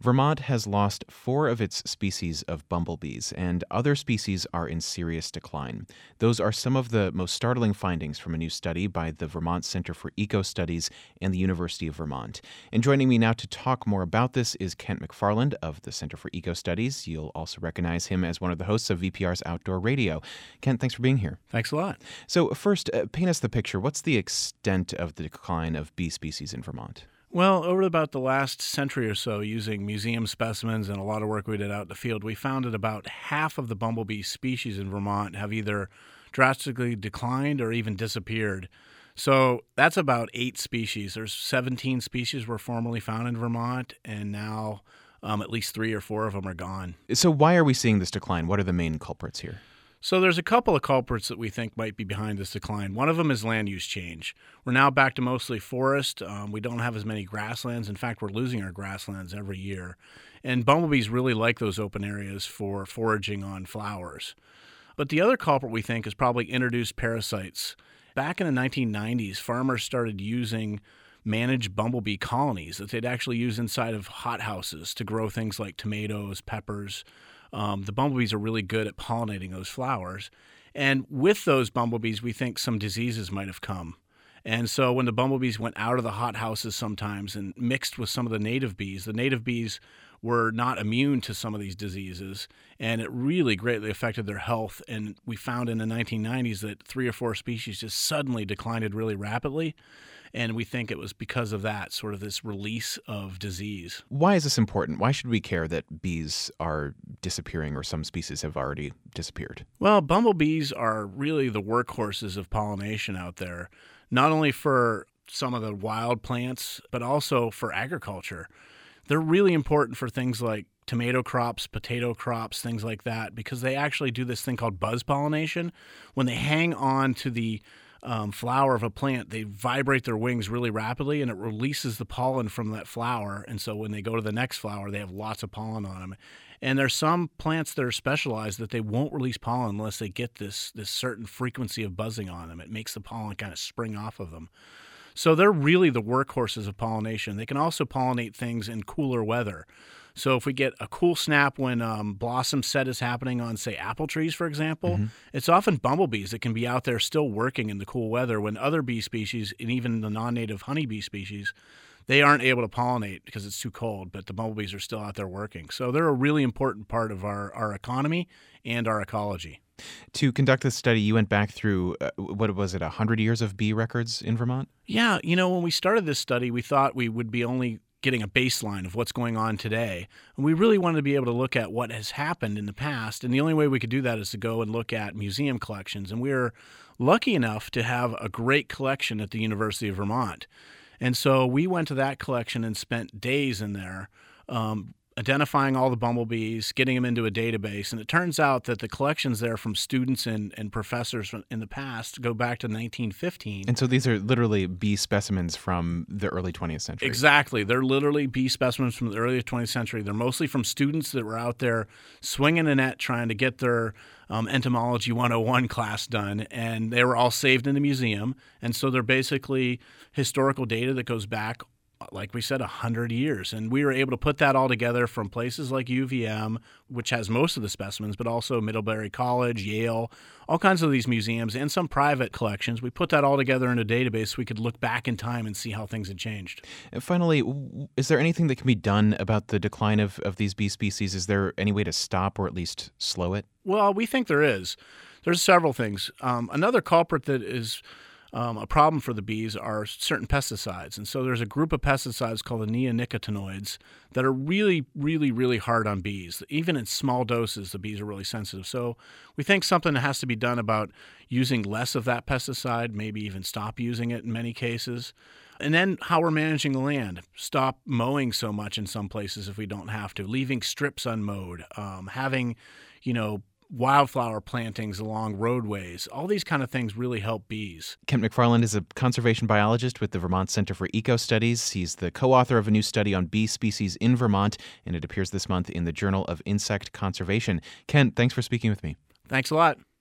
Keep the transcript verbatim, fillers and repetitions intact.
Vermont has lost four of its species of bumblebees, and other species are in serious decline. Those are some of the most startling findings from a new study by the Vermont Center for Eco-Studies and the University of Vermont. And joining me now to talk more about this is Kent McFarland of the Center for Eco-Studies. You'll also recognize him as one of the hosts of V P R's Outdoor Radio. Kent, thanks for being here. Thanks a lot. So first, uh, paint us the picture. What's the extent of the decline of bee species in Vermont? Well, over about the last century or so, using museum specimens and a lot of work we did out in the field, we found that about half of the bumblebee species in Vermont have either drastically declined or even disappeared. So that's about eight species. There's seventeen species were formerly found in Vermont, and now um, at least three or four of them are gone. So why are we seeing this decline? What are the main culprits here? So there's a couple of culprits that we think might be behind this decline. One of them is land use change. We're now back to mostly forest. Um, we don't have as many grasslands. In fact, we're losing our grasslands every year. And bumblebees really like those open areas for foraging on flowers. But the other culprit we think is probably introduced parasites. Back in the nineteen nineties, farmers started using managed bumblebee colonies that they'd actually use inside of hothouses to grow things like tomatoes, peppers. Um, the bumblebees are really good at pollinating those flowers. And with those bumblebees, we think some diseases might have come. And so when the bumblebees went out of the hothouses sometimes and mixed with some of the native bees, the native bees were not immune to some of these diseases, and it really greatly affected their health. And we found in the nineteen nineties that three or four species just suddenly declined really rapidly. And we think it was because of that, sort of this release of disease. Why is this important? Why should we care that bees are disappearing or some species have already disappeared? Well, bumblebees are really the workhorses of pollination out there, not only for some of the wild plants, but also for agriculture. They're really important for things like tomato crops, potato crops, things like that, because they actually do this thing called buzz pollination. When they hang on to the Um, flower of a plant, they vibrate their wings really rapidly, and it releases the pollen from that flower. And so when they go to the next flower, they have lots of pollen on them. And there's some plants that are specialized that they won't release pollen unless they get this this certain frequency of buzzing on them. It makes the pollen kind of spring off of them. So they're really the workhorses of pollination. They can also pollinate things in cooler weather. So if we get a cool snap when um, blossom set is happening on, say, apple trees, for example, mm-hmm. it's often bumblebees that can be out there still working in the cool weather when other bee species, and even the non-native honeybee species, they aren't able to pollinate because it's too cold, but the bumblebees are still out there working. So they're a really important part of our, our economy and our ecology. To conduct this study, you went back through, uh, what was it, one hundred years of bee records in Vermont? Yeah. You know, when we started this study, we thought we would be only getting a baseline of what's going on today. And we really wanted to be able to look at what has happened in the past. And the only way we could do that is to go and look at museum collections. And we were lucky enough to have a great collection at the University of Vermont. And so we went to that collection and spent days in there um, identifying all the bumblebees, getting them into a database. And it turns out that the collections there from students and, and professors from, in the past go back to nineteen fifteen. And so these are literally bee specimens from the early twentieth century. Exactly. They're literally bee specimens from the early twentieth century. They're mostly from students that were out there swinging a net trying to get their um, Entomology one oh one class done. And they were all saved in the museum. And so they're basically historical data that goes back, like we said, one hundred years. And we were able to put that all together from places like U V M, which has most of the specimens, but also Middlebury College, Yale, all kinds of these museums, and some private collections. We put that all together in a database so we could look back in time and see how things had changed. And finally, is there anything that can be done about the decline of, of these bee species? Is there any way to stop or at least slow it? Well, we think there is. There's several things. Um, another culprit that is Um, a problem for the bees are certain pesticides. And so there's a group of pesticides called the neonicotinoids that are really, really, really hard on bees. Even in small doses, the bees are really sensitive. So we think something has to be done about using less of that pesticide, maybe even stop using it in many cases. And then how we're managing the land. Stop mowing so much in some places if we don't have to, leaving strips unmowed, um, having, you know, wildflower plantings along roadways. All these kind of things really help bees. Kent McFarland is a conservation biologist with the Vermont Center for Eco-Studies. He's the co-author of a new study on bee species in Vermont, and it appears this month in the Journal of Insect Conservation. Kent, thanks for speaking with me. Thanks a lot.